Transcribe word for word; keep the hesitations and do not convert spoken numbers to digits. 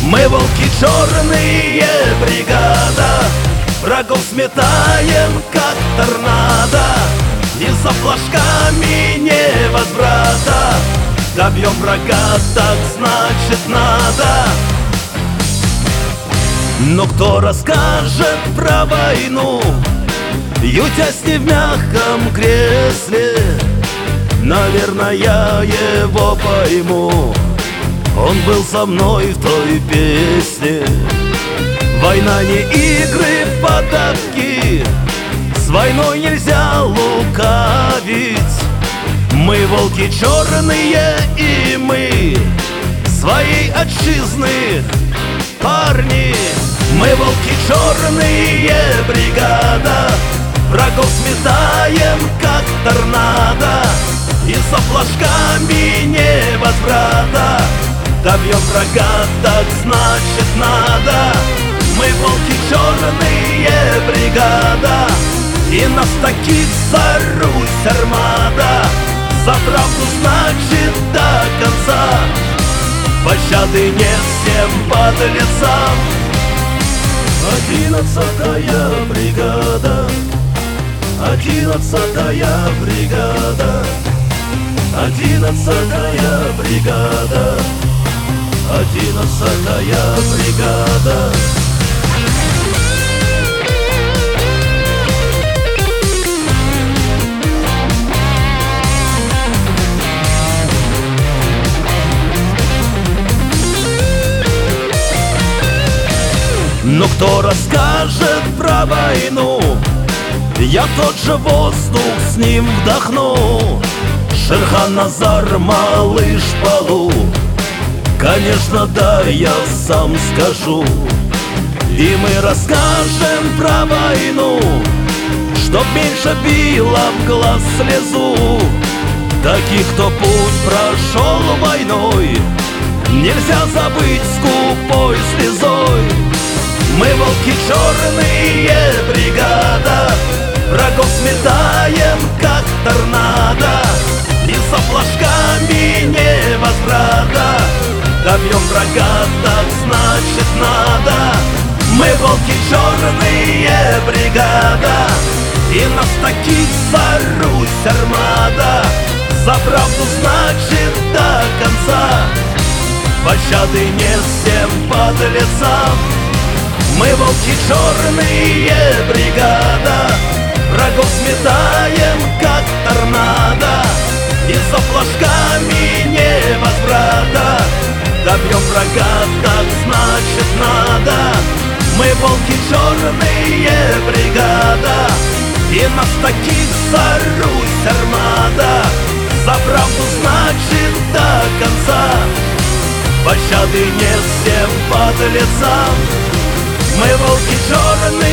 Мы волки черные, бригада, врагов сметаем, как торнадо, и за флажками невозврата добьем врага, так значит надо. Но кто расскажет про войну, ютясь не в мягком кресле? Наверное, я его пойму, он был со мной в той песне. Война не игры в подавки, с войной нельзя лукавить. Мы волки черные, и мы своей отчизны парни. Мы волки черные, бригада, врагов сметаем, как торнадо, и со флажками невозврата добьем врага, так значит надо. Мы волки черные, бригада, и нас таких за Русь армада. За правду значит до конца, пощады не всем подлецам. Одиннадцатая бригада, одиннадцатая бригада, одиннадцатая бригада, одиннадцатая бригада. Но кто расскажет про войну, я тот же воздух с ним вдохну. Шерхан Назар, малыш Балу, конечно, да, я сам скажу. И мы расскажем про войну, чтоб меньше било в глаз слезу. Таких, кто путь прошел войной, нельзя забыть скупой слезой. Мы волки черные, бригада, врагов сметаем, как торнадо, и за флажками невозврата добьем врага, так значит надо. Мы волки черные, бригада, и нас таких за Русь армада. За правду значит до конца, пощады не всем подлецам. Мы волки черные, бригада, врагов сметаем, как торнадо, и за флажками невозврата добьем врага, так значит надо. Мы волки черные, бригада, и нас таких за Русь армада. За правду значит до конца, пощады не всем подлецам. Мы волки черные.